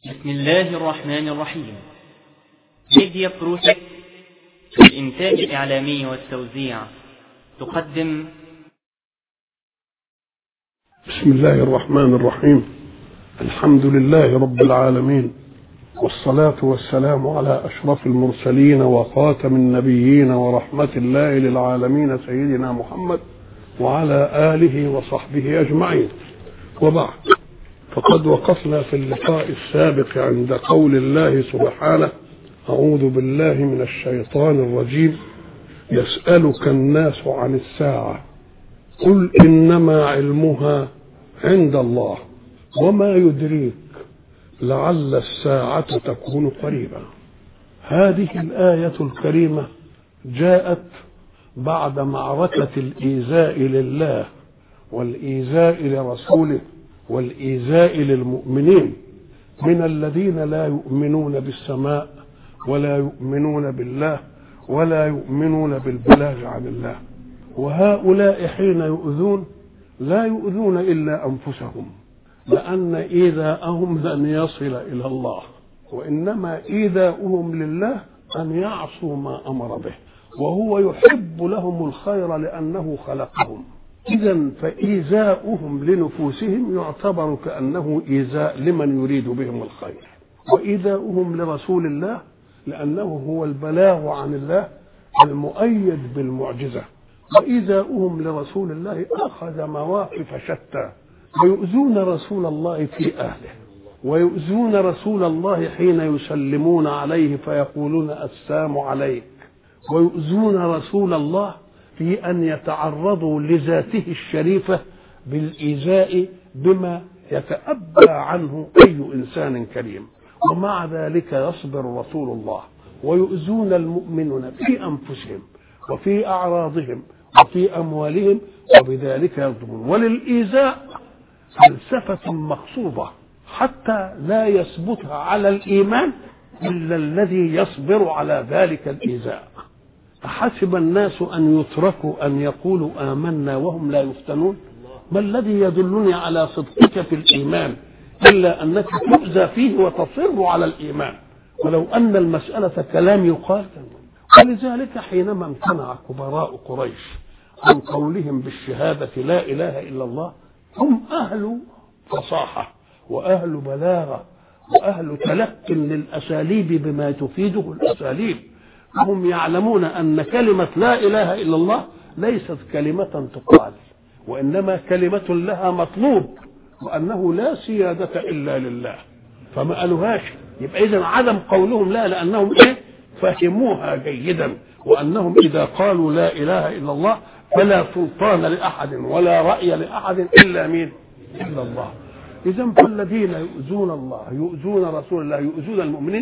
بسم الله الرحمن الرحيم. ميديا بروجكت للإنتاج الإعلامي والتوزيع تقدم. بسم الله الرحمن الرحيم. الحمد لله رب العالمين، والصلاة والسلام على أشرف المرسلين وخاتم النبيين ورحمة الله للعالمين سيدنا محمد وعلى آله وصحبه أجمعين، وبعد، فقد وقفنا في اللقاء السابق عند قول الله سبحانه: أعوذ بالله من الشيطان الرجيم. يسألك الناس عن الساعة قل إنما علمها عند الله وما يدريك لعل الساعة تكون قريبا. هذه الآية الكريمة جاءت بعد معركة الإيذاء لله والإيذاء لرسوله والإيذاء للمؤمنين من الذين لا يؤمنون بالسماء ولا يؤمنون بالله ولا يؤمنون بالبلاغ عن الله. وهؤلاء حين يؤذون لا يؤذون إلا أنفسهم، لأن إيذاءهم لن يصل إلى الله، وإنما إيذاؤهم لله أن يعصوا ما أمر به، وهو يحب لهم الخير لأنه خلقهم. إذن فإيذاؤهم لنفوسهم يعتبر كأنه إيذاء لمن يريد بهم الخير، وإيذاؤهم لرسول الله لأنه هو البلاغ عن الله المؤيد بالمعجزة. وإيذاؤهم لرسول الله أخذ مواقف شتى، ويؤذون رسول الله في أهله، ويؤذون رسول الله حين يسلمون عليه فيقولون السلام عليك، ويؤذون رسول الله في أن يتعرضوا لذاته الشريفة بالإيذاء بما يتأبى عنه أي إنسان كريم، ومع ذلك يصبر رسول الله. ويؤذون المؤمنون في أنفسهم وفي أعراضهم وفي أموالهم، وبذلك يظلمون. وللإيذاء فلسفة مقصودة حتى لا يثبت على الإيمان إلا الذي يصبر على ذلك الإيذاء. أحسب الناس أن يتركوا أن يقولوا آمنا وهم لا يفتنون؟ ما الذي يدلني على صدقك في الإيمان إلا أنك تؤذى فيه وتصر على الإيمان، ولو أن المسألة كلام يقال. ولذلك حينما امتنع كبراء قريش عن قولهم بالشهادة لا إله إلا الله، هم أهل فصاحة وأهل بلاغة وأهل تلق للأساليب بما تفيده الأساليب. هم يعلمون أن كلمة لا إله إلا الله ليست كلمة تقال، وإنما كلمة لها مطلوب، وأنه لا سيادة إلا لله، فما قالوهاش. يبقى إذن عدم قولهم لا لأنهم فهموها جيدا، وأنهم إذا قالوا لا إله إلا الله فلا سلطان لأحد ولا رأي لأحد إلا مين؟ إلا الله. إذن فالذين يؤذون الله يؤذون رسول الله يؤذون المؤمنين،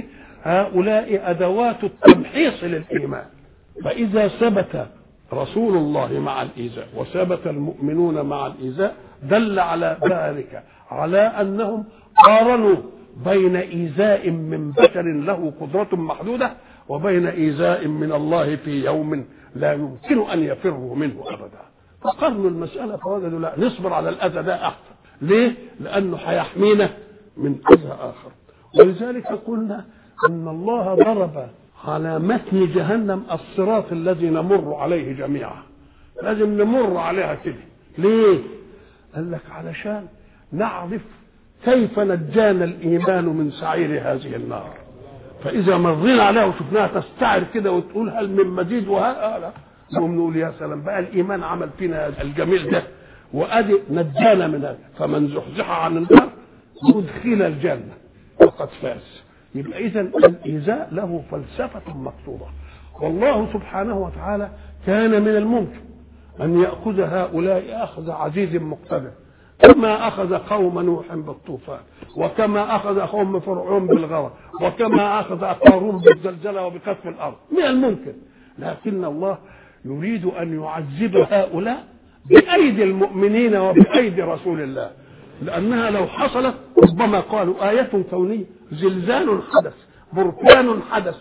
هؤلاء أدوات التمحيص للإيمان. فإذا ثبت رسول الله مع الإيذاء وثبت المؤمنون مع الإيذاء دل على ذلك على أنهم قارنوا بين إيذاء من بشر له قدرة محدودة وبين إيذاء من الله في يوم لا يمكن أن يفروا منه أبدا. فقارنوا المسألة فوجدوا لا، نصبر على الأذى ده أحسن. ليه؟ لأنه هيحمينا من أذى آخر. ولذلك قلنا أن الله ضرب على متن جهنم الصراط الذي نمر عليه جميعا، لازم نمر عليها كده. ليه؟ قال لك علشان نعرف كيف نجانا الإيمان من سعير هذه النار. فإذا مرينا عليها وشفناها تستعر كده وتقول هل من مزيد وهذا، نقول يا سلام بقى الإيمان عمل فينا الجميل ده وأدي نجانا من هذا. فمن زحزح عن النار ودخل الجنة وقد فاز. يبقى إذن الإيذاء له فلسفة مقصودة. والله سبحانه وتعالى كان من الممكن أن يأخذ هؤلاء أخذ عزيز مقتدر، كما أخذ قوم نوح بالطوفان، وكما أخذ قوم فرعون بالغرق، وكما أخذ قارون بالزلزلة وبقصف الأرض. من الممكن، لكن الله يريد أن يعذب هؤلاء بأيدي المؤمنين وبأيدي رسول الله، لأنها لو حصلت ربما قالوا آية كونية، زلزال حدث، بركان حدث،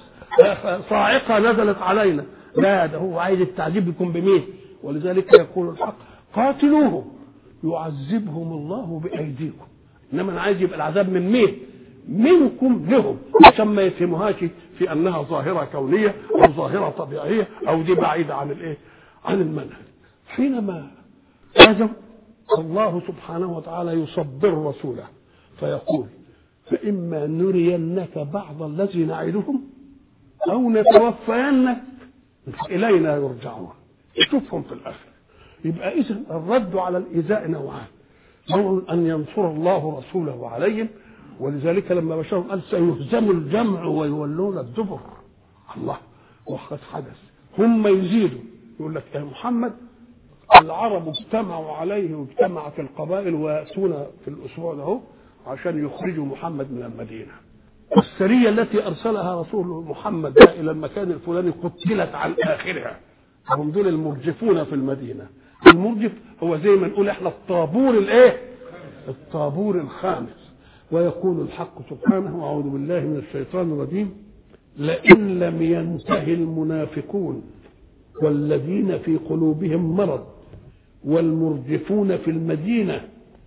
صاعقة نزلت علينا. لا، ده هو عايز التعذيب يكون بمين؟ ولذلك يقول الحق قاتلوهم يعذبهم الله بأيديكم. إنما أنا عايز يبقى العذاب من مين؟ منكم لهم، عشان ما يفهموهاش في انها ظاهره كونيه او ظاهره طبيعيه او دي بعيده عن الايه؟ عن المنهج. حينما هذا الله سبحانه وتعالى يصبر رسوله فيقول: فإما نرينك بعض الذي نعدهم أو نتوفينك إلينا يرجعون. شوفهم في الآخر. يبقى إذن الرد على الإيذاء نوعان: نوع أن ينصر الله رسوله عليهم، ولذلك لما بشرهم قال: سيهزم الجمع ويولون الدبر. الله، وقد حدث. هم يزيدوا يقول لك: يا محمد العرب اجتمعوا عليه واجتمعت القبائل ويأتون في الأسبوع ده عشان يخرجوا محمد من المدينة. السرية التي أرسلها رسول محمد إلى المكان الفلاني قتلت عن آخرها. هم دول المرجفون في المدينة. المرجف هو زي ما نقول احنا الطابور الايه؟ الطابور الخامس. ويقول الحق سبحانه: وأعوذ بالله من الشيطان الرجيم: لئن لم ينتهي المنافقون والذين في قلوبهم مرض والمرجفون في المدينة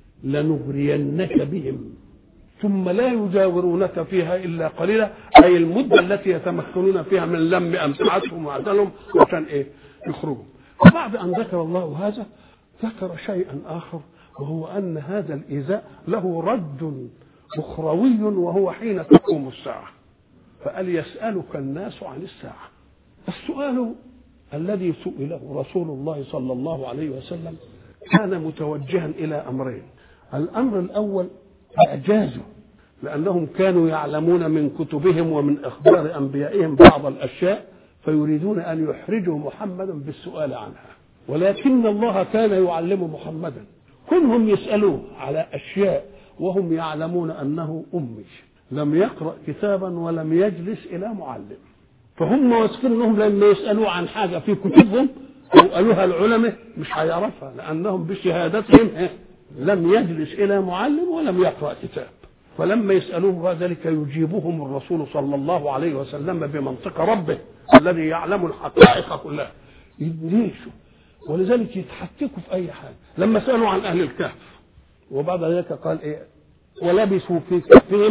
لنغرينك بهم ثم لا يجاورونك فيها إلا قليلا، أي المدة التي يتمكنون فيها من لم أمتعتهم وعزلهم عشان إيه؟ يخرجوا. وبعد أن ذكر الله هذا ذكر شيئا آخر، وهو أن هذا الإيذاء له رد أخروي، وهو حين تقوم الساعة. فقال: يسألك الناس عن الساعة. السؤال الذي سئله رسول الله صلى الله عليه وسلم كان متوجها إلى أمرين. الأمر الأول إعجازه، لأنهم كانوا يعلمون من كتبهم ومن أخبار أنبيائهم بعض الأشياء فيريدون أن يحرجوا محمدا بالسؤال عنها، ولكن الله كان يعلم محمدا. كلهم يسألوه على أشياء وهم يعلمون أنه أمي لم يقرأ كتابا ولم يجلس إلى معلم، فهم واثقين انهم لما يسالوا عن حاجه في كتبهم او قالوها العلماء مش هيعرفها، لانهم بشهادتهم لم يجلس الى معلم ولم يقرا كتاب. فلما يسالوه ذلك يجيبهم الرسول صلى الله عليه وسلم بمنطق ربه الذي يعلم الحقائق كلها، يدهشوا. ولذلك يتحككوا في اي حاجه. لما سالوا عن اهل الكهف وبعد ذلك قال: ايه؟ ولبثوا في كهفهم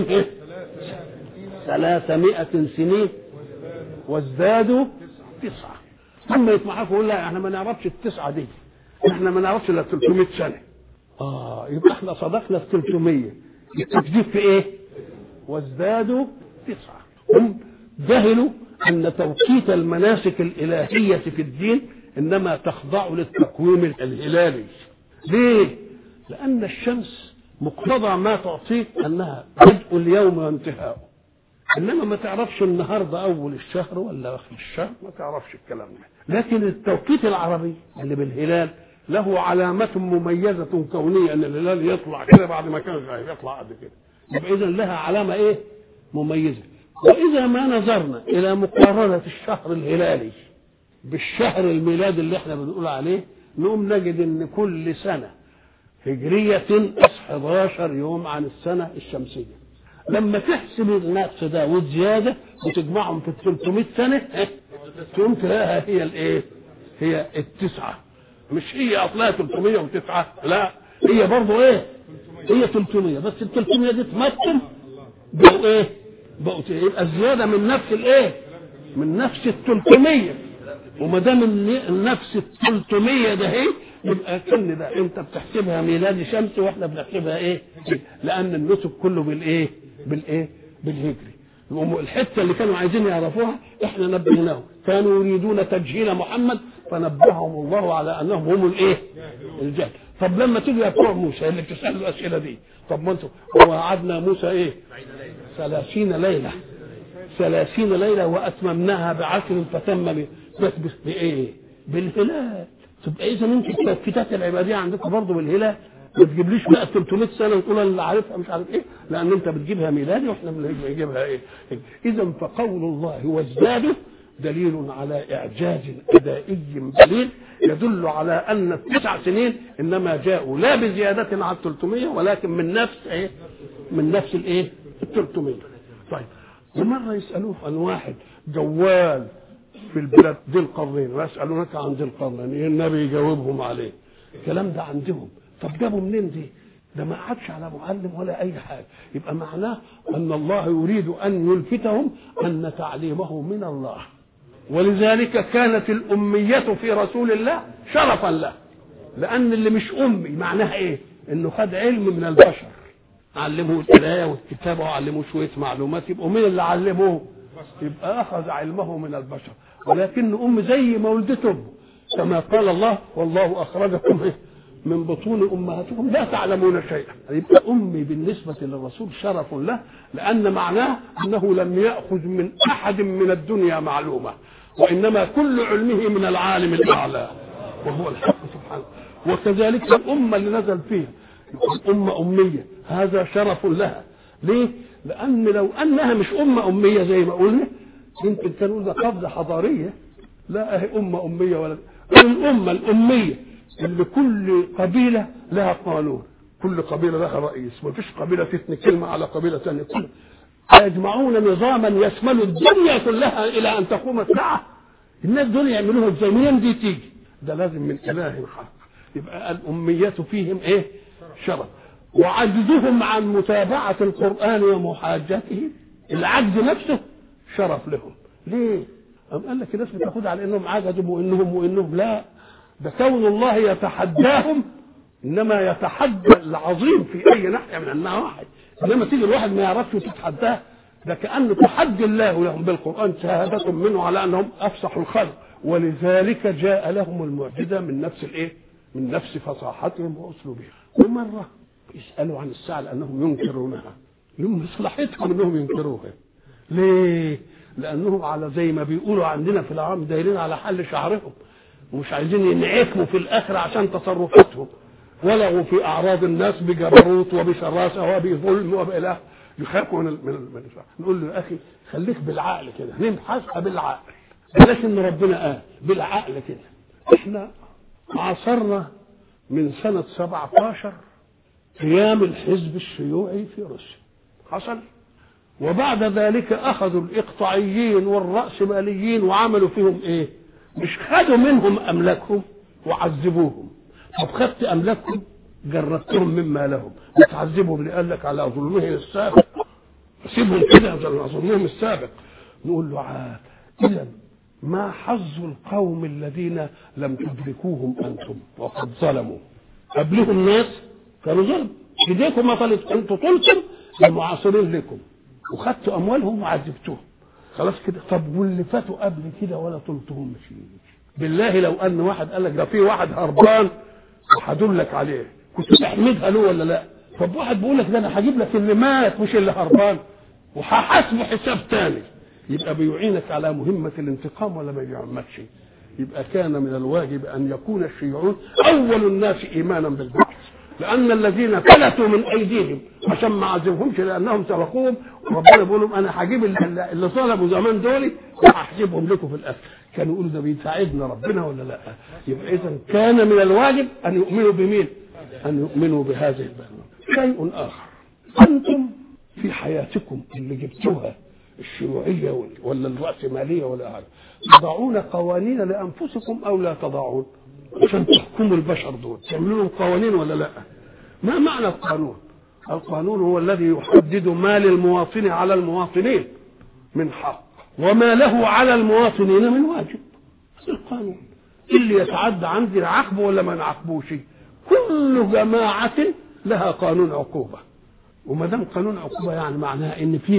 300 سنين وازدادوا 9. ثم يسمعوا يقول: لا احنا ما نعرفش ال9 دي، احنا ما نعرفش الا 300 سنه. يبقى احنا صدقنا في 300. التكذيب في ايه؟ وازدادوا 9. هم جهلوا ان توقيت المناسك الالهيه في الدين انما تخضع للتقويم الهلالي. ليه؟ لان الشمس مقتضى ما تعطيك انها بدء اليوم وانتهاؤه، انما ما تعرفش النهارده اول الشهر ولا اخر الشهر، ما تعرفش الكلام ده. لكن التوقيت العربي اللي بالهلال له علامه مميزه كونيه، ان الهلال يطلع كده بعد ما كان يطلع قد كده، يبقى اذا لها علامه ايه؟ مميزه. واذا ما نظرنا الى مقارنه الشهر الهلالي بالشهر الميلادي اللي احنا بنقول عليه، نقوم نجد ان كل سنه هجريه 11 يوم عن السنه الشمسيه. لما تحسب النقص ده والزياده وتجمعهم في 300 سنه تقوم تلاقيها هي الايه؟ هي ال9. مش هي اصلها 309، لا هي برضه ايه؟ هي 300، بس ال 300 دي تمثل بقوا ايه؟ بقوا يبقى الزياده من نفس الايه؟ من نفس ال 300. وما دام النفس ال 300 ده هي يبقى كل ده انت بتحسبها ميلاد شمسي واحنا بنحسبها ايه؟ لان النسك كله بالايه؟ بالهجري. الحته اللي كانوا عايزين يعرفوها احنا نبهناهم، كانوا يريدون تجهيل محمد فنبههم الله على انهم هم الايه؟ الجهل. طب لما تيجي يا بتوع موسى اللي بتسالوا الاسئله دي، طب ما انتوا ووعدنا موسى ايه؟ 30 ليله 30 ليله واتممناها بعشر فتم بايه؟ بالهلال. تبقى اذا انت التوقيتات العباديه عندكم برضه بالهلال، ما تجيبليش بقى 300 سنه وتقول انا اللي عارفها مش عارف ايه، لان انت بتجيبها ميلادي واحنا بنجيبها ايه؟ اذا فقول الله وازدادوا دليل على اعجاز ادائي بليغ يدل على ان ال9 سنين انما جاءوا لا بزياده على 300 ولكن من نفس ايه؟ من نفس الايه؟ ال 300. طيب ومره يسالوه عن واحد جوال في البلاد ذي القرنين ويسالونك عن ذي القرنين، النبي يجاوبهم عليه. الكلام ده عندهم. طب جابوا منين دي؟ ده ما عادش على معلم ولا اي حاجه. يبقى معناه ان الله يريد ان يلفتهم ان تعليمه من الله، ولذلك كانت الاميه في رسول الله شرفا له، لان اللي مش امي معناها ايه؟ انه خد علم من البشر، علمه القرايه والكتابه وعلمه شويه معلومات، يبقوا مين اللي علموه؟ يبقى اخذ علمه من البشر. ولكن ام زي ما ولدتهم، كما قال الله والله اخرجكم من بطون امهاتكم لا تعلمون شيئا. يبقى امي بالنسبه للرسول شرف له، لان معناه انه لم ياخذ من احد من الدنيا معلومه، وانما كل علمه من العالم الاعلى وهو الحق سبحانه. وكذلك الامه اللي نزل فيها امه اميه، هذا شرف لها. ليه؟ لان لو انها مش اميه زي ما قلنا يمكن كان نقول ده قفزه حضاريه. لا، اهي اميه ولا الامه الاميه اللي كل قبيله لها قانون، كل قبيله لها رئيس، ما فيش قبيله تثني كلمه على قبيله ثانيه، كلها يجمعون نظاما يشمل الدنيا كلها الى ان تقوم الساعه. الناس دول يعملوها ازاي؟ منين دي تيجي؟ ده لازم من اله حق. يبقى الاميه فيهم ايه؟ شرف. وعجزهم عن متابعه القران ومحاجته، العجز نفسه شرف لهم. ليه؟ قال لك الناس بتاخد على انهم عجزوا وانهم لا، ده كون الله يتحداهم، انما يتحدى العظيم في اي ناحيه من النواحي. انما تيجي الواحد ما يعرفش وتتحداه، ده كانه تحدي الله لهم بالقران شهاده منه على انهم افصح الخلق. ولذلك جاء لهم المعجزه من نفس الايه؟ من نفس فصاحتهم واسلوبهم. ومره يسالوا عن الساعه لانهم ينكرونها، لهم مصلحتهم انهم ينكروها. ليه؟ لانهم على زي ما بيقولوا عندنا في العام دايرين على حل شعرهم، ومش عايزين ينعكموا في الاخره عشان تصرفاتهم، ولغوا في اعراض الناس بجبروت وبشراسه وبظلم وباله، يخافوا من نقول له يا اخي خليك بالعقل كده، نبحثها بالعقل، بلاش ان ربنا قال بالعقل كده. احنا عاصرنا من سنه 17 قيام الحزب الشيوعي في روسيا، حصل. وبعد ذلك اخذوا الاقطاعيين والرأسماليين وعملوا فيهم ايه؟ مش خدوا منهم املاكهم وعذبوهم. طب خدت املاكهم جردتهم مما لهم، بتعذبهم اللي قال لك على ظلمهم السابق، سيبهم كده على ظلمهم السابق. نقول له اذا ما حظ القوم الذين لم تدركوهم انتم وقد ظلموا؟ قبلهم ناس كانوا ظلم، ايديكم ما طلت، انتوا طلتم المعاصرين لكم وخدتوا اموالهم وعذبتوهم، خلاص كده. طب واللي فاتوا قبل كده ولا طلتهم مش بالله لو ان واحد قال لك ده في واحد هربان وهدلك عليه، كنت تحمدها له ولا لا؟ طب واحد بيقول لك ده انا هجيب لك اللي مات مش اللي هربان وهحاسبه حساب تاني، يبقى بيعينك على مهمه الانتقام ولا ما بيعمكش؟ يبقى كان من الواجب ان يكون الشيوعيون اول الناس ايمانا بالبعث، لان الذين فلتوا من ايديهم عشان ما عذبهمش لانهم سبقوهم، وربنا بيقول لهم انا هجيب اللي طلبوا زمان دول وهحجبهم لكم في الاخر. كانوا يقولوا ده بيساعدنا ربنا ولا لا؟ يبقى اذا كان من الواجب ان يؤمنوا بمين؟ ان يؤمنوا بهذه البلوى. شيء اخر، انتم في حياتكم اللي جبتوها الشيوعيه ولا الرأسماليه ولا حاجه، تضعون قوانين لانفسكم او لا تضعون عشان تحكموا البشر دول، تعملوا لهم قوانين ولا لا؟ ما معنى القانون؟ القانون هو الذي يحدد ما للمواطن على المواطنين من حق وما له على المواطنين من واجب. القانون اللي يتعدى عندي نعاقبه ولا ما نعاقبوش؟ كل جماعة لها قانون عقوبة، وما دام قانون عقوبة يعني معناها ان في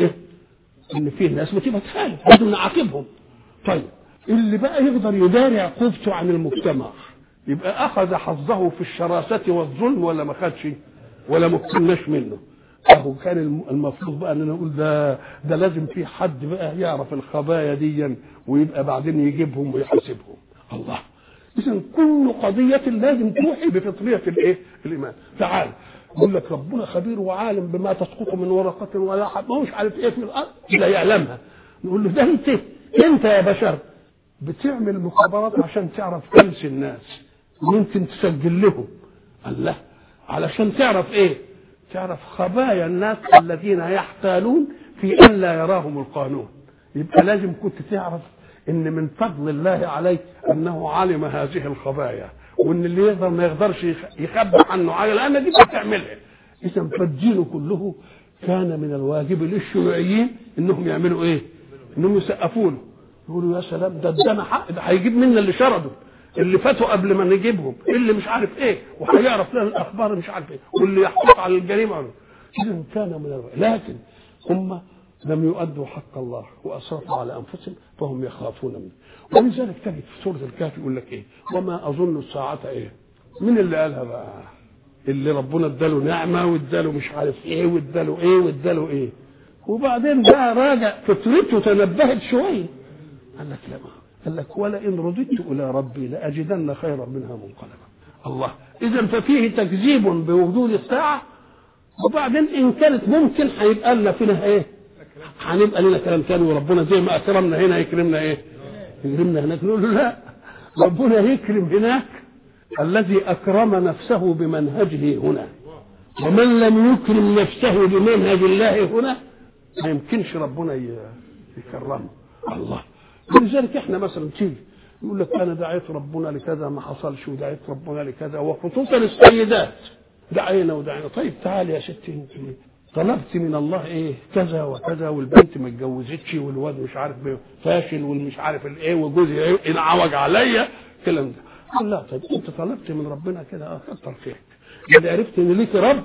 ناس بتبقى تخالف لازم نعاقبهم. طيب اللي بقى يقدر يداري عقوبته عن المجتمع يبقى اخذ حظه في الشراسة والظلم ولا ما خدش ولا ما كناش منه؟ اهو كان المفروض بقى ان نقول ده لازم في حد بقى يعرف الخبايا دي ويبقى بعدين يجيبهم ويحاسبهم. الله، اذا كل قضيه لازم توحي بفطريه الايمان. تعال يقول لك ربنا خبير وعالم بما تسقط من ورقه ولا حب، ما هوش عارف ايه في الارض لا يعلمها. نقول له ده انت يا بشر بتعمل مخابرات عشان تعرف تمس الناس، ممكن تسجل لهم الله علشان تعرف ايه؟ تعرف خبايا الناس الذين يحتالون في ان لا يراهم القانون. يبقى لازم كنت تعرف ان من فضل الله عليك انه علم هذه الخبايا وان اللي يقدر ما يقدرش يخبى عنه حاجه، لان دي بتعملها. اذا فالدين كله كان من الواجب للشيوعيين انهم يعملوا ايه؟ انهم يسقفوا له، يقولوا يا سلام ده ادانا حق، ده هيجيب منا اللي شردوا، اللي فاتوا قبل ما نجيبهم، اللي مش عارف ايه، وهيعرف لنا الاخبار مش عارف ايه، واللي يحقق على الجريمه. اذا كان من الواجب، لكن هم لم يؤدوا حق الله وأسرفوا على أنفسهم فهم يخافون منه. ولذلك تجد في سورة الكهف يقول لك إيه؟ وما أظن الساعة إيه؟ من اللي قالها بقى؟ اللي ربنا اداله نعمة واداله مش عارف إيه واداله إيه واداله إيه، وبعدين بقى راجع فطرته تنبهت شوية، قال لك لا، قال لك ولئن رددت إلى ربي لأجدن خيرا منها منقلبا. الله، إذا ففيه تكذيب بوجود الساعة، وبعدين إن كانت ممكن هيبقى لنا فينا إيه؟ هنبقى لنا كلام ثاني، وربنا زي ما اكرمنا هنا يكرمنا ايه؟ يكرمنا هناك. نقول له لا، ربنا يكرم هناك الذي اكرم نفسه بمنهجه هنا، ومن لم يكرم نفسه بمنهج الله هنا ما يمكنش ربنا يكرمه. الله، ولذلك احنا مثلا تيجي يقول لك انا دعيت ربنا لكذا ما حصلش، ودعيت ربنا لكذا، وخصوصا السيدات دعينا ودعينا. طيب تعالي يا ستي انت طلبت من الله ايه كذا وكذا، والبنت ما اتجوزتش، والواد مش عارف فاشل، والمش عارف الايه، وجوزي ايه انعوج عليا الكلام ده. قال لا، طيب انت طلبت من ربنا كده، كتر خيرك، اللي عرفت ان ليك رب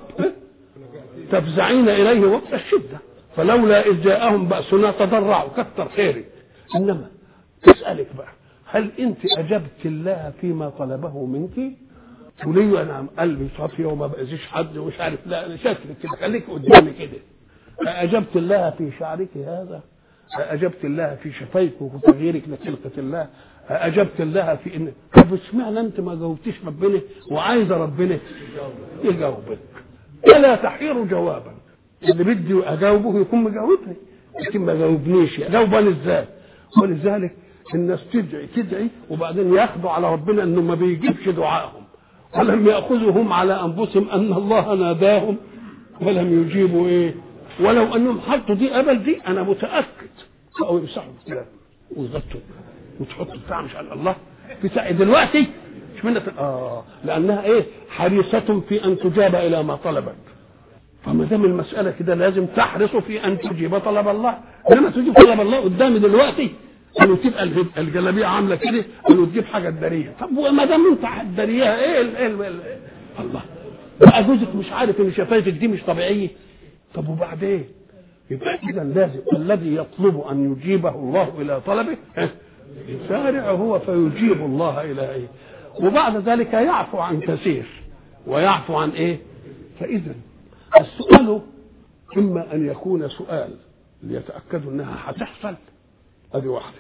تفزعين اليه وقت الشده، فلولا اذ جاءهم باسنا تضرعوا، كتر خيرك. انما تسالك بقى، هل انت اجبت الله فيما طلبه منك؟ تقولي انا قلبي صافي وما باذيش حد ومش عارف، لا انا شكلك كده، خليك قدامي كده. اجبت الله في شعرك هذا؟ اجبت الله في شفايفك وتغييرك لخلقه الله؟ اجبت الله في ان، طب اشمعنى انت ما جاوبتيش ربنا وعايزه ربنا يجاوبك؟ الا تحير جوابا، اللي بدي اجاوبه يكون مجاوبني، لكن ما جاوبنيش جاوبني ازاي؟ ولذلك الناس تدعي وبعدين ياخذوا على ربنا انه ما بيجيبش دعائهم، ولم يأخذهم على أنفسهم أن الله ناداهم ولم يجيبوا إيه، ولو أنهم حطوا دي قبل دي أنا متأكد أو يمسحوا كده ويغطوا وتحطوا بتاع مش على الله بتاع دلوقتي مش منة لأنها إيه حريصة في أن تجاب إلى ما طلبت. فما دام المسألة كده لازم تحرصوا في أن تجيب طلب الله، إنما تجيب طلب الله قدامي دلوقتي قالوا تبقى الجلابيه عامله كده، قالوا تجيب حاجه تداريها. طب وما دام انت هتداريها ايه الله بقى جوزك مش عارف ان شفايفك دي مش طبيعيه، طب وبعدين؟ يبقى اذا لازم الذي يطلب ان يجيبه الله الى طلبه يسارع هو فيجيب الله الى ايه، وبعد ذلك يعفو عن كثير ويعفو عن ايه. فاذا السؤال اما ان يكون سؤال ليتاكدوا انها هتحصل، هذه واحدة،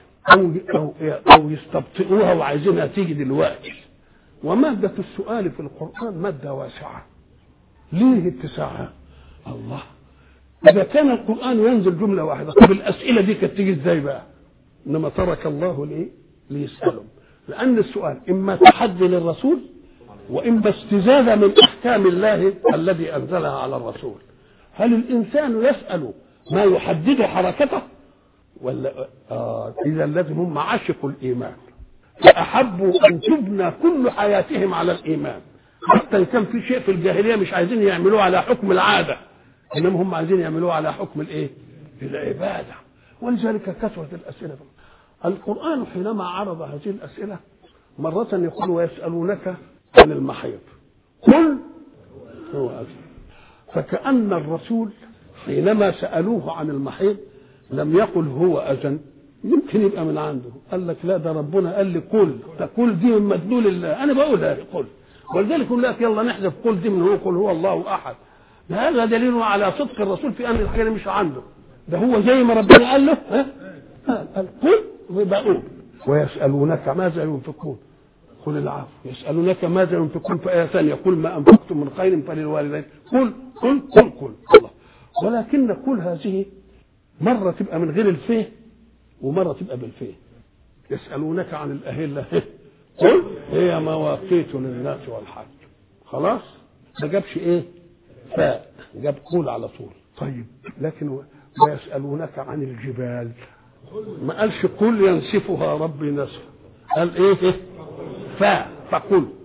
أو يستبطئوها وعايزينها تيجي دلوقتي. ومادة السؤال في القرآن مادة واسعة. ليه اتساعها؟ الله، إذا كان القرآن ينزل جملة واحدة، طب الأسئلة دي كانت تيجي إزاي بقى؟ إنما ترك الله ليه؟ ليسألهم، لأن السؤال إما تحدي للرسول وإما استزادة من أحكام الله الذي أنزلها على الرسول. هل الإنسان يسأل ما يحدد حركته؟ ولا إذا لازم هم عشقوا الإيمان فأحبوا أن تبنى كل حياتهم على الإيمان، حتى إن كان في شيء في الجاهلية مش عايزين يعملوه على حكم العادة، إنما هم عايزين يعملوه على حكم الإيه؟ العبادة. ولذلك كثرة الأسئلة. القرآن حينما عرض هذه الأسئلة مرة يقول ويسألونك عن المحيض قل هو أذن، فكأن الرسول حينما سألوه عن المحيض لم يقل هو أذن، يمكن يبقى من عنده، قال لك لا ده ربنا قال لي قل، تقول دي من مدلول الله، أنا بقولها قل. ولذلك يقول لك يلا نحذف قل دي من هو قل هو الله أحد. هذا دليل على صدق الرسول في أن الحاجة مش عنده، ده هو زي ما ربنا قال له قال قل وبقول. ويسألونك ماذا ينفقون قل العفو، يسألونك ماذا ينفقون في آية ثانية قل ما أنفقتم من خير فللوالدين قل قل قل قل الله. ولكن قل هذه مرة تبقى من غير الفيه ومرة تبقى بالفيه. يسألونك عن الأهلة قل هي مواقيت للناس والحج، خلاص ما جابش ايه فاء، جاب قول على طول. طيب لكن ويسألونك عن الجبال ما قالش قل ينسفها ربي نسفا، قال ايه فاء فقل.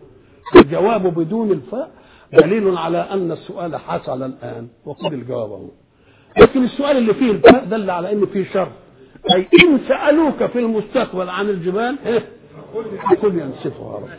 الجواب بدون الفاء دليل على أن السؤال حصل الآن وخذ الجواب اهو. لكن السؤال اللي فيه الفاء دل على أن فيه شر، أي إن سألوك في المستقبل عن الجبال فقل ينسفها ربي.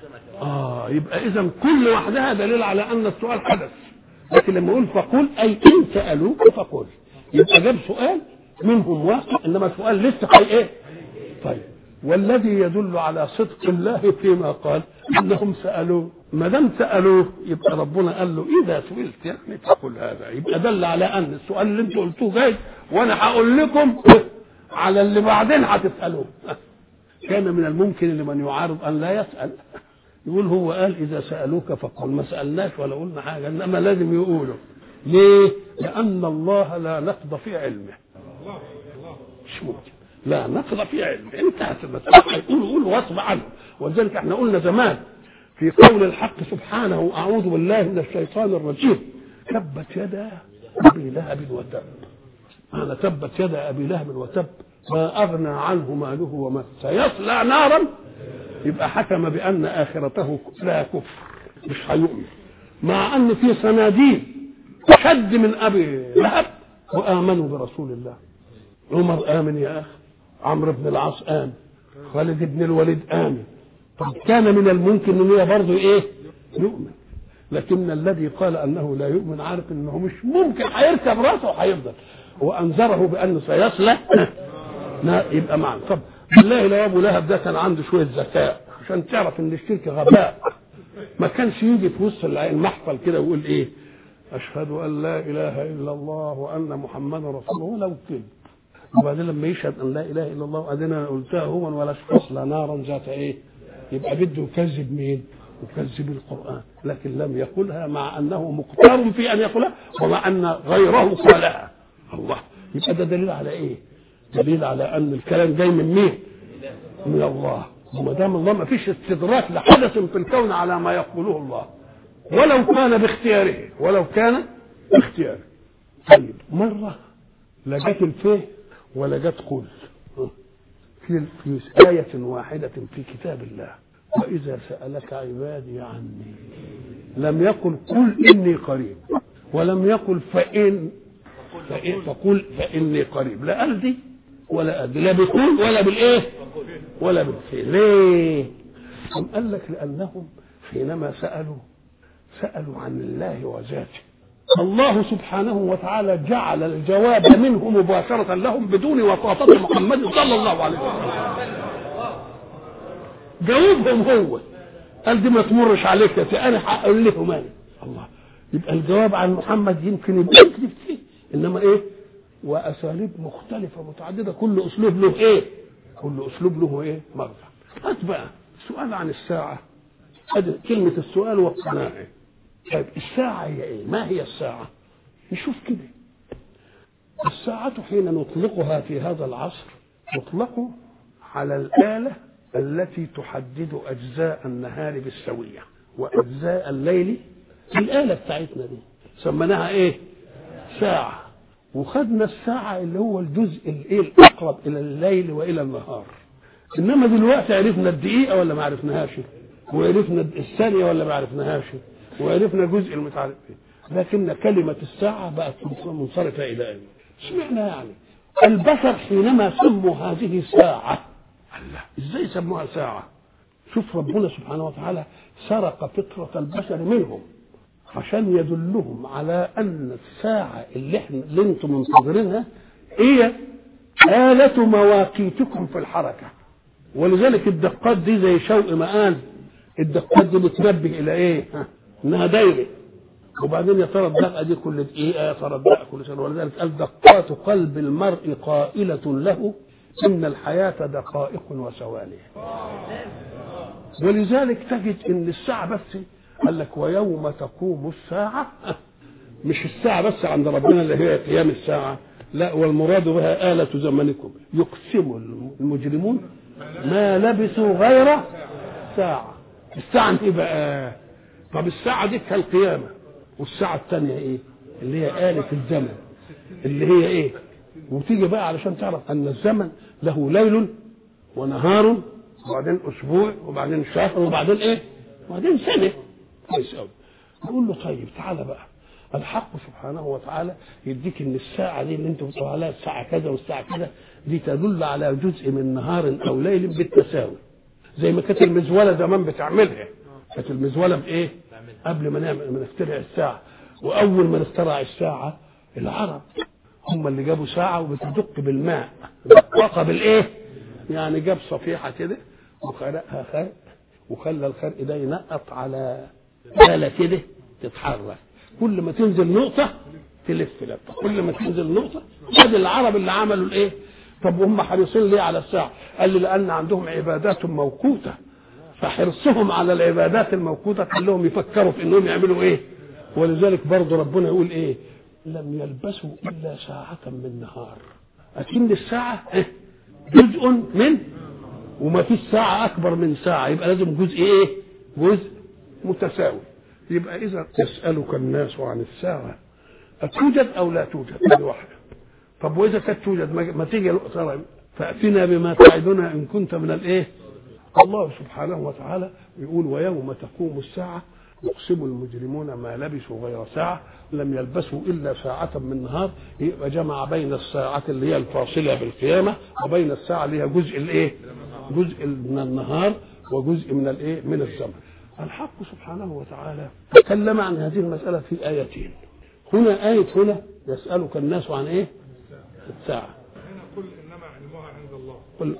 يبقى إذا كل وحدها دليل على أن السؤال حدث. لكن لما يقول فقل أي إن سألوك فقل، يبقى جاب سؤال منهم واقع، إنما سؤال لسه إيه. طيب والذي يدل على صدق الله فيما قال انهم سالوه، ما دام سالوه يبقى ربنا قال له اذا سئلت يعني تقول هذا، يبقى دل على ان السؤال اللي انتوا قلتوه جاي وانا هقول لكم على اللي بعدين هتسالوه. كان من الممكن لمن يعارض ان لا يسال، يقول هو قال اذا سالوك فقل، ما سالناش ولا قلنا حاجه، انما لازم يقولوا. ليه؟ لان الله لا نقض في علمه، مش ممكن لا نقض في علمه، انتهت المسألة. يقول واصب عنه. ولذلك احنا قلنا زمان في قول الحق سبحانه اعوذ بالله من الشيطان الرجيم تبت يدا ابي لهب وتب. انا تبت يدا ابي لهب وتب ما اغنى عنه ماله وما سيصلى نارا. يبقى حكم بان اخرته لا كفر، مش هيؤمن، مع ان في صناديد اشد من ابي لهب وامنوا برسول الله. عمر امن يا اخي، عمرو بن العاص آمن، خالد بن الوليد آمن. طب كان من الممكن ان هي برضه ايه؟ يؤمن. لكن الذي قال انه لا يؤمن عارف انه مش ممكن هيركب راسه وهيفضل، وانذره بانه سيصلى يبقى معنا. طب بالله لو ابو لهب ده كان عنده شويه ذكاء عشان تعرف ان الشرك غباء، ما كانش يجي في وسط المحفل كده ويقول ايه؟ اشهد ان لا اله الا الله وان محمدا رسول الله، لو كده. وبعدين لما يشهد ان لا اله الا الله وبعدين انا قلتها هو ولا تصلى نارا ذات ايه، يبقى بده يكذب مين؟ يكذب القران. لكن لم يقولها مع انه مقتار في ان يقولها ومع ان غيره قالها. الله، يبقى ده دليل على ايه؟ دليل على ان الكلام جاي من مين؟ من الله. وما دام الله ما فيش استدراك لحدث في الكون على ما يقوله الله، ولو كان باختياره، ولو كان باختياره. طيب مره لا جت الفيه ولا جت قل في آية واحدة في كتاب الله، وإذا سألك عبادي عني، لم يقل قل إني قريب، ولم يقل فقل فإني قريب، لا قال دي ولا قال دي، لا بقول ولا بالإيه ولا بالفعل. ليه؟ قال لك لأنهم حينما سألوا عن الله وذاته، الله سبحانه وتعالى جعل الجواب منه مباشرة لهم بدون واسطة محمد صلى الله عليه وسلم. جاوبهم هو، قال دي ما تمرش عليك يا انا هقول لهم انا. الله، يبقى الجواب عن محمد يمكن يبقى يكذب فيه، انما ايه؟ واساليب مختلفة متعددة، كل اسلوب له ايه؟ كل اسلوب له ايه؟ مرجع. هات بقى السؤال عن الساعة، ادي كلمة السؤال والقناعة. طيب الساعة هي ايه؟ ما هي الساعة؟ نشوف كده. الساعة حين نطلقها في هذا العصر نطلق على الآلة التي تحدد أجزاء النهار بالسوية وأجزاء الليل. الآلة بتاعتنا دي سميناها ايه؟ ساعة. وخدنا الساعة اللي هو الجزء الايه الأقرب إلى الليل وإلى النهار. إنما دلوقتي عرفنا الدقيقة ولا ما عرفناهاش؟ وعرفنا الثانية ولا ما عرفناهاش؟ وعرفنا جزء المتعرف فيه. لكن كلمة الساعة بقت منصرفة إلى أين؟ سمعنا يعني البشر حينما سموا هذه ساعة، الله إزاي سموها ساعة؟ شوف ربنا سبحانه وتعالى سرق فطرة البشر منهم عشان يدلهم على أن الساعة اللي انتم منتظرينها هي آلة مواقيتكم في الحركة. ولذلك الدقات دي زي شوق ما قال، الدقات دي بتنبه إلى إيه؟ انها دايره. وبعدين يا ترى الدقه دي كل دقيقه، يا ترى الدقه كل سنه. ولذلك قال دقات قلب المرء قائله له ان الحياه دقائق وثواني. ولذلك تجد ان الساعه بس قال لك ويوم تقوم الساعه، مش الساعه بس عند ربنا اللي هي قيام الساعه، لا، والمراد بها آلة زمنكم يقسم المجرمون ما لبثوا غير ساعه. الساعه ايه بقى؟ طب الساعة دي كالقيامة، والساعة الثانية ايه؟ اللي هي آلة الزمن اللي هي ايه؟ وتيجي بقى علشان تعرف ان الزمن له ليل ونهار وبعدين اسبوع وبعدين شهر وبعدين ايه؟ وبعدين سنة كويس قوي. نقول له طيب تعالى بقى، الحق سبحانه وتعالى يديك ان الساعة دي اللي انت بتقول عليها الساعة كذا والساعة كذا دي تدل على جزء من نهار او ليل بالتساوي، زي ما كانت المزولة زمان بتعملها. كانت المزولة بايه؟ قبل ما نخترع الساعة. واول ما نخترع الساعة العرب هم اللي جابوا ساعة وبتدق بالماء، دققها بالايه؟ يعني جاب صفيحة كده وخلقها خرق، وخلى الخرق ده ينقط على آلة كده تتحرك، كل ما تنزل نقطة تلف لفة، كل ما تنزل نقطة. هذا العرب اللي عملوا الايه؟ طب وهم حريصين ليه على الساعة؟ قال لي لأن عندهم عبادات موقوتة، فحرصهم على العبادات الموقوتة خلوهم يفكروا في انهم يعملوا ايه. ولذلك برضه ربنا يقول ايه؟ لم يلبسوا إلا ساعة من نهار. أكن الساعة جزء من، وما فيش ساعة أكبر من ساعة، يبقى لازم جزء ايه؟ جزء متساوي. يبقى إذا يسألك الناس عن الساعة أتوجد أو لا توجد؟ هذه واحدة. طب وإذا كانت توجد ما تيجي فأتنا بما تعدنا إن كنت من الإيه؟ الله سبحانه وتعالى يقول ويوم تقوم الساعة يقسم المجرمون ما لبثوا غير ساعة لم يلبسوا إلا ساعة من نهار. يبقى جمع بين الساعة اللي هي الفاصلة بالقيامة وبين الساعة اللي هي جزء الإيه؟ جزء من النهار وجزء من الإيه؟ من الزمن. الحق سبحانه وتعالى تكلم عن هذه المسألة في آيتين. هنا آية هنا يسألك الناس عن إيه؟ الساعة. قل إنما علمها عند الله.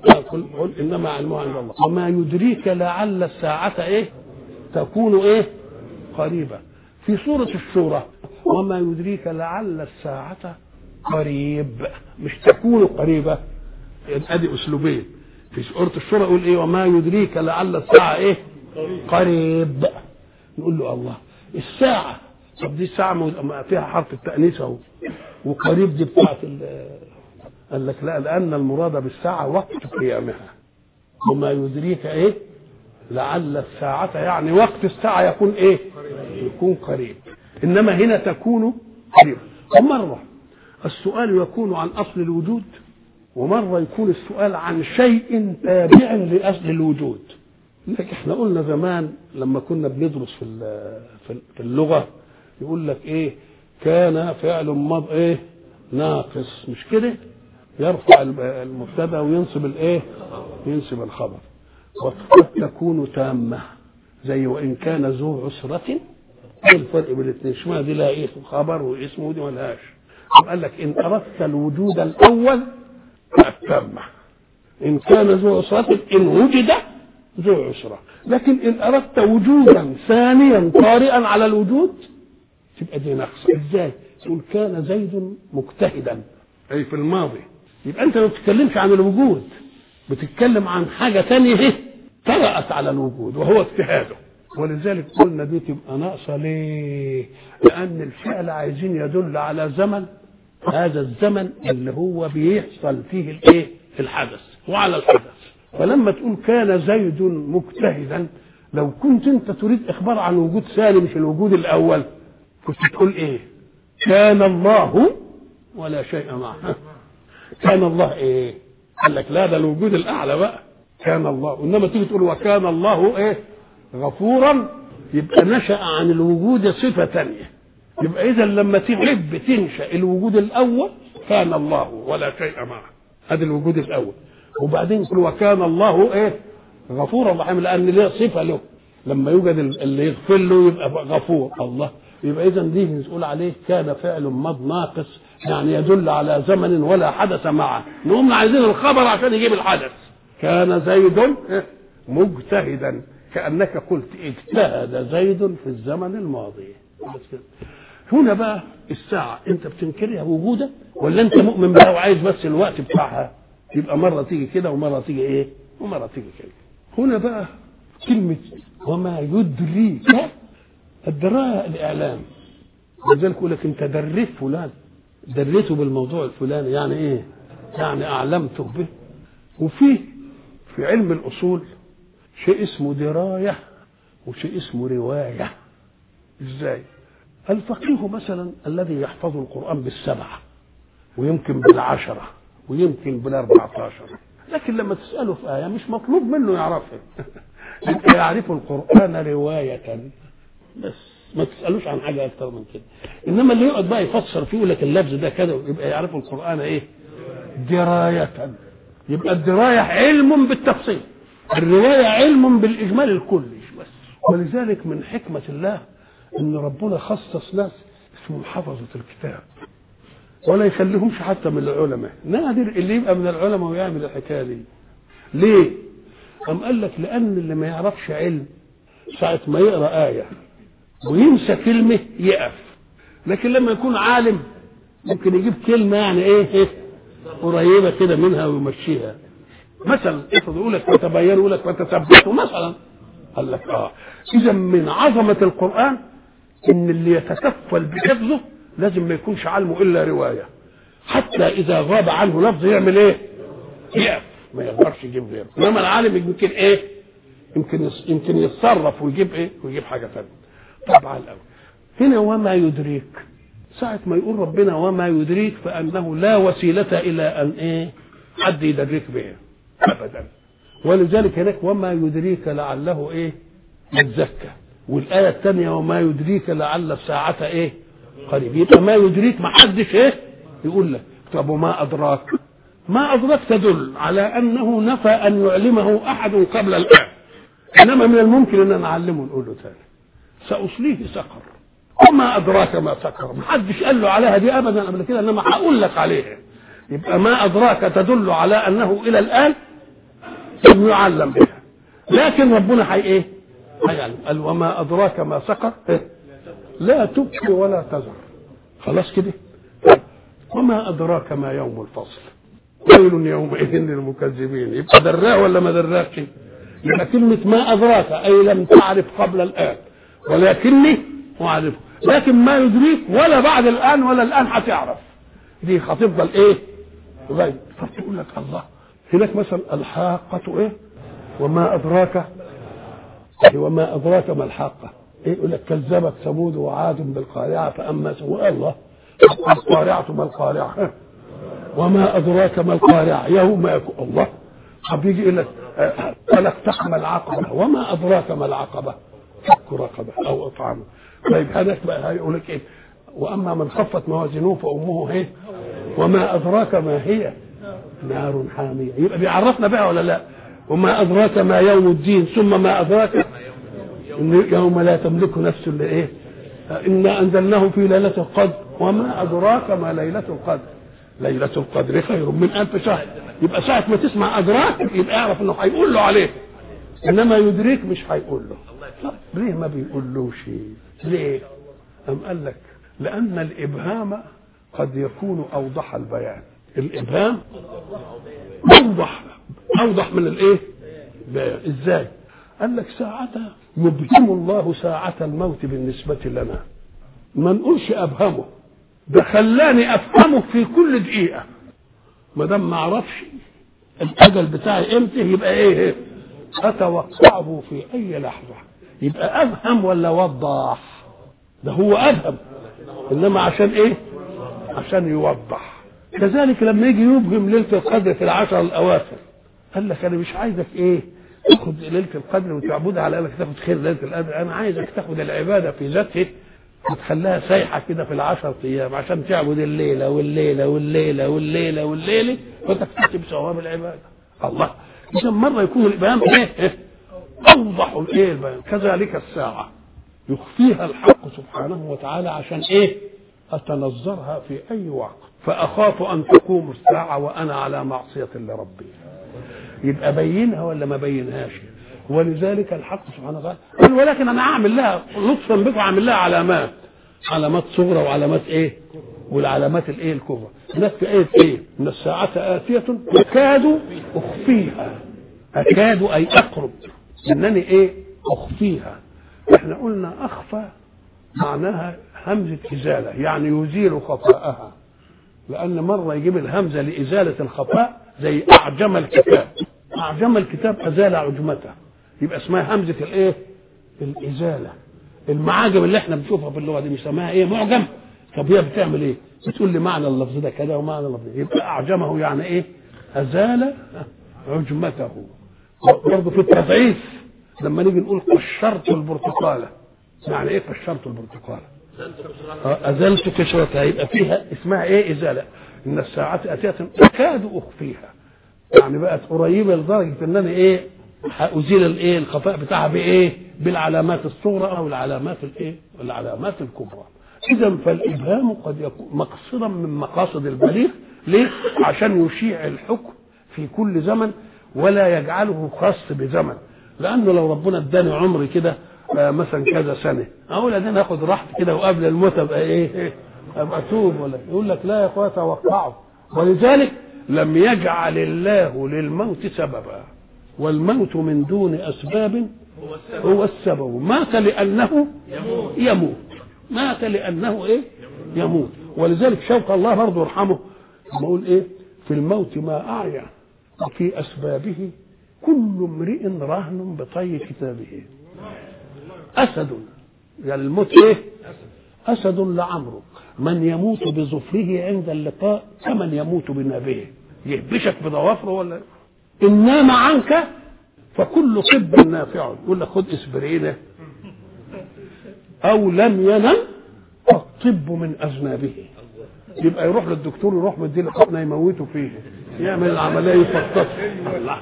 قل إنما علمها عند الله وما يدريك لعل الساعة إيه؟ تكون إيه؟ قريبة. في سورة الشورى وما يدريك لعل الساعة قريب، مش تكون قريبة. أدي أسلوبين. في سورة الشورى يقول إيه؟ وما يدريك لعل الساعة إيه؟ قريب. نقول له الله الساعة، طب دي الساعة فيها حرف التأنيث اهو، وقريب دي بتاعت قال لك لا، لأن المراد بالساعة وقت قيامها. وما يدريك ايه؟ لعل الساعة يعني وقت الساعة يكون ايه؟ يكون قريب. انما هنا تكون قريب. ومرة السؤال يكون عن أصل الوجود، ومرة يكون السؤال عن شيء تابع لأصل الوجود. لكن احنا قلنا زمان لما كنا بندرس في اللغة يقول لك ايه؟ كان فعل ماض ايه؟ ناقص، مش كده؟ يرفع المبتدا وينصب الايه؟ ينصب الخبر. وقد تكون تامة زي وان كان ذو عسرة. ايه الفرق بين الاثنين؟ اشمعنى دي لها ايه؟ خبر واسم ودي مالهاش. قال لك ان اردت الوجود الاول فالتامة، ان كان ذو عسرة ان وجد ذو عسرة. لكن إن أردت وجودا ثانيا طارئا على الوجود تبقى دي نقص. إزاي؟ تقول كان زيد مجتهدا أي في الماضي، يبقى أنت ما بتتكلمش عن الوجود، بتتكلم عن حاجة ثانية طرأت على الوجود وهو اجتهاده. ولذلك قلنا دي تبقى ناقصة. ليه؟ لأن الفعل عايزين يدل على زمن، هذا الزمن اللي هو بيحصل فيه الايه؟ الحدث، وعلى الحدث. فلما تقول كان زيد مجتهدا، لو كنت انت تريد اخبار عن وجود ثاني مش الوجود الاول كنت تقول ايه؟ كان الله ولا شيء معه. كان الله ايه؟ قال لك لا، ده الوجود الاعلى بقى كان الله. انما تيجي تقول وكان الله ايه؟ غفورا، يبقى نشأ عن الوجود صفة ثانية. يبقى اذا لما تحب تنشأ الوجود الاول كان الله ولا شيء معه، هذا الوجود الاول. وبعدين يقول وكان الله ايه؟ غفورا رحيما، لان له صفه له، لما يوجد اللي يغفر له يبقى غفور الله. يبقى اذا دي نقول عليه كان فعل ماض ناقص، يعني يدل على زمن ولا حدث معه. نقوم عايزين الخبر عشان يجيب الحدث. كان زيد مجتهدا، كانك قلت اجتهد زيد في الزمن الماضي. هنا بقى الساعه انت بتنكرها وجودا ولا انت مؤمن بها وعايز بس الوقت بتاعها؟ يبقى مرة تيجي كده ومرة تيجي ايه؟ ومرة تيجي كده. هنا بقى كلمة وما يدريك، الدراية الإعلام. لذلك يقول لك أنت دريت فلان، دريته بالموضوع الفلاني، يعني إيه؟ يعني أعلمته به. وفي علم الأصول شيء اسمه دراية وشيء اسمه رواية. إزاي؟ الفقيه مثلا الذي يحفظ القرآن بالسبعة ويمكن بالعشرة ويمكن بال14، لكن لما تسأله في آية مش مطلوب منه يعرفها. يبقى يعرف القرآن رواية بس، ما تسألوش عن حاجة أكتر من كده. إنما اللي يقعد بقى يفسر فيه لك اللفظ ده كده يبقى يعرف القرآن إيه؟ دراية. يبقى الدراية علم بالتفصيل، الرواية علم بالإجمال الكلي بس. ولذلك من حكمة الله إن ربنا خصص ناس اسمهم حفظة الكتاب ولا يخليهمش حتى من العلماء. نادر اللي يبقى من العلماء ويعمل الحكاية دي. ليه؟ أم قال لك لأن اللي ما يعرفش علم ساعة ما يقرأ آية وينسى كلمة يقف، لكن لما يكون عالم ممكن يجيب كلمة يعني إيه قريبة كده منها ويمشيها. مثلا افرض يقول لك فتبينوا، يقول لك فتثبتوا مثلا. قال لك إذا من عظمة القرآن إن اللي يتكفل بحفظه لازم ما يكونش علمه إلا رواية، حتى إذا غاب عنه لفظ يعمل إيه؟ يقف، ما يقدرش يجيب غيره. إنما العالم يمكن إيه؟ يمكن يتصرف ويجيب إيه؟ ويجيب حاجة ثانية. طبعا الأول هنا وما يدريك، ساعة ما يقول ربنا وما يدريك فأنه لا وسيلة إلى أن إيه؟ حد يدرك به أبدا. ولذلك هناك وما يدريك لعله إيه؟ يتزكى. والآية الثانية وما يدريك لعل الساعة إيه؟ قريب. يبقى ما يدريك ما حدش إيه؟ يقول لك. طب وما أدراك؟ ما أدراك تدل على أنه نفى أن يعلمه أحد قبل الآن، إنما من الممكن أن نعلمه نقول له ثاني سأصليه سقر. وما أدراك ما سقر، ما حدش قال له عليها دي أبدا قبل كده، إنما هقول لك عليها. يبقى ما أدراك تدل على أنه إلى الآن لم يعلم بها، لكن ربنا إيه؟ هيعلم. قال وما أدراك ما سقر لا تبقي ولا تذر. خلاص كده. وما أدراك ما يوم الفصل ويل يومئذ للمكذبين. يبقى دراه ولا ما دراكش؟ يبقى كلمة ما أدراك أي لم تعرف قبل الآن ولكني أعرفه، لكن ما يدريك ولا بعد الآن ولا الآن هتعرف، دي هتفضل إيه؟ غيب. فتقول لك الله هناك مثلا الحاقة إيه؟ وما أدراك وما أدراك ما الحاقة إيه؟ يقول لك كذبت ثمود وعاد بالقارعة فأما سوء الله القارعة ما القارعة وما أدراك ما القارعة يوم يكون الله. طب يجي يقول لك فلا اقتحم العقبة وما أدراك ما العقبة فك رقبة أو إطعام. طيب هذاك بقى هيقول لك إيه؟ وأما من خفت موازينه فأمه إيه؟ وما أدراك ما هي نار حامية. يبقى بيعرفنا بقى ولا لا؟ وما أدراك ما يوم الدين ثم ما أدراك يوم لا تملك نفس لإيه؟ إنا أنزلناه في ليلة القدر وما أدراك ما ليلة القدر ليلة القدر خير من 1000 شهر. يبقى ساعة ما تسمع أدراك يبقى اعرف إنه هيقول له عليه، إنما يدريك مش هيقول له. ليه ما بيقولوش؟ ليه؟ أم قال لك لأن الإبهام قد يكون أوضح البيان. الإبهام أوضح من الإيه؟ إزاي؟ قال لك ساعتها يبهم الله ساعة الموت بالنسبة لنا، ما نقولش أبهمه، ده خلاني أفهمه في كل دقيقة. ما دام ما أعرفش الأجل بتاعي إمتى يبقى إيه؟ أتوقعه في أي لحظة. يبقى أفهم ولا وضح؟ ده هو أفهم، إنما عشان إيه؟ عشان يوضح. كذلك لما يجي يبهم ليلة القدر في 10 الأواخر قال لك أنا مش عايزك إيه؟ تاخد ليلة القدر وتعبدها على أنك تاخد خير ليلة القدر، أنا عايزك تاخد العبادة في ذاتها وتخليها سايحة كده في 10 أيام عشان تعبد الليلة والليلة والليلة والليلة والليلة وتكتسب ثواب العبادة. الله. إذا مرة يكون الإبهام إيه؟ أوضح الإيه البيان. كذلك الساعة يخفيها الحق سبحانه وتعالى عشان إيه؟ أتنظرها في أي وقت، فأخاف أن تقوم الساعة وأنا على معصية لربي. يبقى بينها ولا ما بينهاش؟ ولذلك الحق سبحانه وتعالى قال ولكن أنا أعمل لها لطفا بكم، أعمل لها علامات صغرى وعلامات إيه؟ والعلامات الإيه الكبرى. هناك في إيه؟ إن الساعة آتية أكاد أخفيها. أكاد أي أقرب، إنني إيه؟ أخفيها. إحنا قلنا أخفى معناها همزة إزالة، يعني يزيل خفاءها، لأن مرة يجيب الهمزة لإزالة الخفاء زي أعجم الكتاب. أعجم الكتاب أزال عجمته، يبقى اسمها همزة الإيه؟ الإزالة. المعاجم اللي احنا بنشوفها في اللغة دي بنسميها إيه؟ معجم. طب هي بتعمل إيه؟ بتقول لي معنى اللفظ ده كذا ومعنى اللفظ ده، يبقى أعجمه يعني إيه؟ أزال عجمته. برضه في التضعيف لما نيجي نقول قشرت البرتقاله، يعني ايه قشرت البرتقاله؟ ازلت قشرتها، يبقى فيها اسمها ايه؟ ازاله. ان الساعه اتيه اكاد اخفيها، يعني بقت قريبه لدرجه ان انا ايه هازيل الايه الخفاء بتاعها بايه؟ بالعلامات الصغرى او العلامات الايه؟ العلامات الكبرى. اذا فالابهام قد يكون مقصدا من مقاصد البليغ. ليه؟ عشان يشيع الحكم في كل زمن ولا يجعله خاص بزمن. لانه لو ربنا اداني عمري كده مثلا كذا سنه، اقول انا اخد راحتي كده وقبل الموت ابقى ايه؟ ابقى اتوب. ولا يقول لك لا يا اخويا توقعوا. ولذلك لم يجعل الله للموت سببا، والموت من دون اسباب هو السبب. مات لانه يموت. مات لانه ايه؟ يموت. ولذلك شوق الله برضه يرحمه لما يقول ايه؟ في الموت ما اعيا وفي اسبابه كل امرئ رهن بطي كتابه. اسد، يعني الموت ايه؟ اسد لعمرك، من يموت بظفره عند اللقاء كمن يموت بنابه. يهبشك بضوافره ولا ان نام عنك فكل طب نافع. يقول لك خد اسبرينه. او لم ينم فالطب من اذنابه. يبقى يروح للدكتور، يروح مديله حقنه يموته فيه، يعمل العمليه يفطس. الله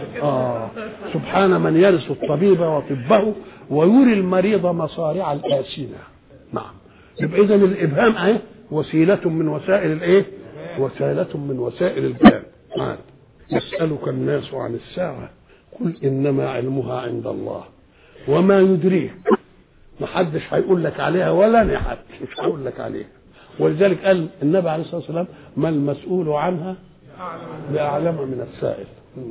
سبحان من يرث الطبيب وطبه ويري المريض مصارع الآسنة. نعم. يبقى اذا الابهام اهي وسيله من وسائل الايه؟ وسيله من وسائل البيان. يسألك الناس عن الساعه قل انما علمها عند الله وما يدريك. ما حدش هيقول لك عليها ولا انا حد مش هقول لك عليها. ولذلك قال النبي عليه الصلاه والسلام ما المسؤول عنها بأعلم من السائل.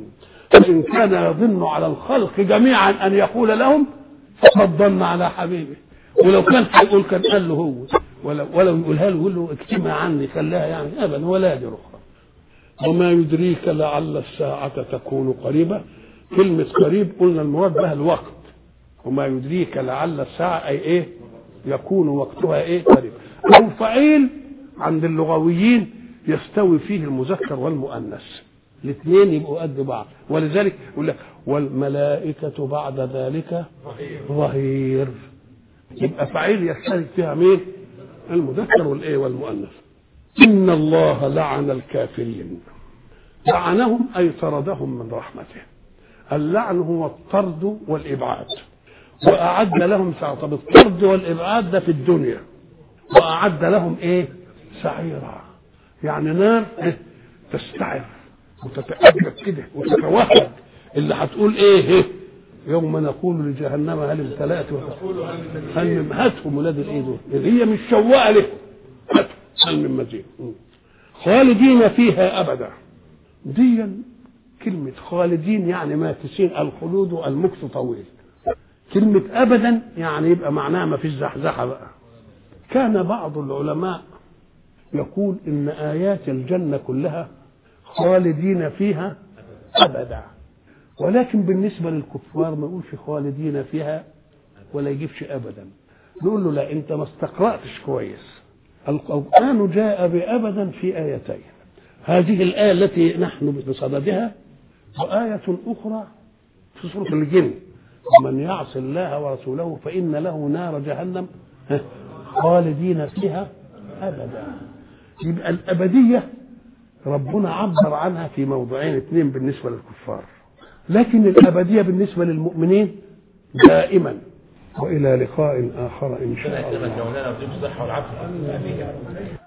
فإن كان يظن على الخلق جميعا أن يقول لهم فقد ظن على حبيبه. ولو كان هيقول كان قال له هو، ولو يقولها له يقول له اكتمها عني خلاها، يعني أبدا ولا يدري أخرى. وما يدريك لعل الساعة تكون قريبة. كلمة قريب قلنا المراد بها الوقت. وما يدريك لعل الساعة أي إيه؟ يكون وقتها إيه؟ قريب. أو فعيل عند اللغويين يستوي فيه المذكر والمؤنث، الاثنين يبقوا قد بعض. ولذلك يقول لك والملائكة بعد ذلك ظهير. يبقى فعيل يشترك فيها مين؟ المذكر والايه؟ والمؤنث. إن الله لعن الكافرين. لعنهم أي طردهم من رحمته. اللعن هو الطرد والإبعاد، وأعد لهم سعيرا. طب الطرد والإبعاد ده في الدنيا، وأعد لهم إيه؟ سعيرا، يعني نار تستعر وتتأجب كده وتتوهج. اللي هتقول إيه؟ يوم نقول لجهنم هل امتلأت هل هاتهم ولاد الإيه دول اللي هي مش شواء له، هل من مزيد. خالدين فيها أبدا. دي كلمة خالدين يعني ماكثين، الخلود والمكث طويل. كلمة أبدا يعني يبقى معناها ما فيش زحزحة بقى. كان بعض العلماء يقول إن آيات الجنة كلها خالدين فيها أبدا، ولكن بالنسبة للكفار ما يقولش خالدين فيها ولا يجيبش أبدا. نقول له لا، أنت ما استقرأتش كويس. القرآن جاء بأبدا في آيتين، هذه الآية التي نحن بصددها، وآية أخرى في سورة الجن ومن يعص الله ورسوله فإن له نار جهنم خالدين فيها أبدا. يبقى الأبدية ربنا عبر عنها في موضوعين اثنين بالنسبة للكفار، لكن الأبدية بالنسبة للمؤمنين دائما. وإلى لقاء آخر إن شاء الله.